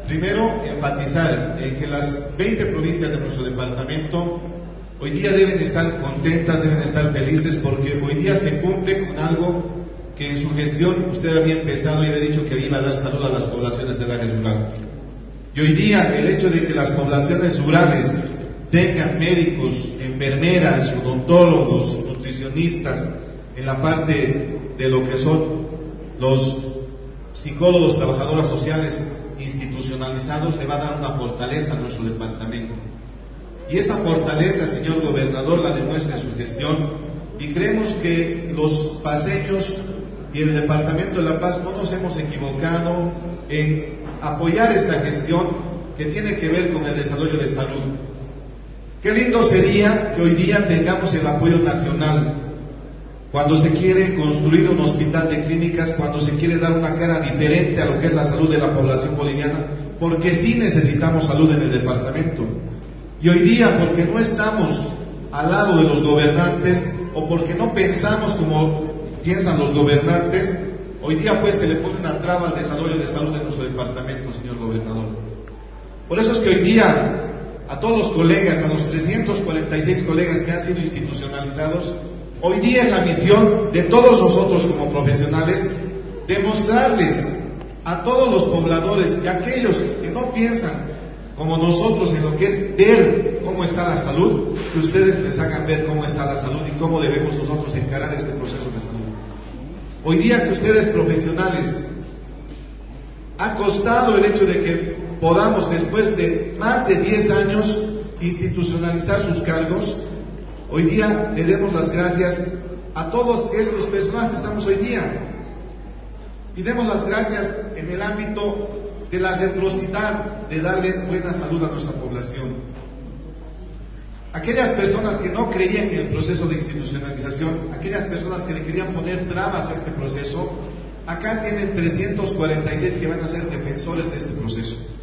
Primero, enfatizar que las 20 provincias de nuestro departamento hoy día deben estar contentas, deben estar felices, porque hoy día se cumple con algo que en su gestión usted había empezado y había dicho que iba a dar salud a las poblaciones del área rural. Y hoy día el hecho de que las poblaciones rurales tengan médicos, enfermeras, odontólogos, nutricionistas, en la parte de lo que son los psicólogos, trabajadoras sociales institucionalizados, le va a dar una fortaleza a nuestro departamento. Y esa fortaleza, señor gobernador, la demuestra en su gestión, y creemos que los paceños y el departamento de La Paz no nos hemos equivocado en apoyar esta gestión que tiene que ver con el desarrollo de salud. Qué lindo sería que hoy día tengamos el apoyo nacional cuando se quiere construir un hospital de clínicas, cuando se quiere dar una cara diferente a lo que es la salud de la población boliviana, porque sí necesitamos salud en el departamento. Y hoy día, porque no estamos al lado de los gobernantes o porque no pensamos como piensan los gobernantes, hoy día pues se le pone una traba al desarrollo de salud en nuestro departamento, señor gobernador. Por eso es que hoy día a todos los colegas, a los 346 colegas que han sido institucionalizados, hoy día es la misión de todos nosotros como profesionales demostrarles a todos los pobladores y a aquellos que no piensan como nosotros en lo que es ver cómo está la salud, que ustedes les hagan ver cómo está la salud y cómo debemos nosotros encarar este proceso de salud. Hoy día que ustedes profesionales ha costado el hecho de que podamos después de más de 10 años institucionalizar sus cargos, hoy día le demos las gracias a todos estos personajes que estamos hoy día y demos las gracias en el ámbito de la reciprocidad de darle buena salud a nuestra población. Aquellas personas que no creían en el proceso de institucionalización, aquellas personas que le querían poner trabas a este proceso, acá tienen 346 que van a ser defensores de este proceso.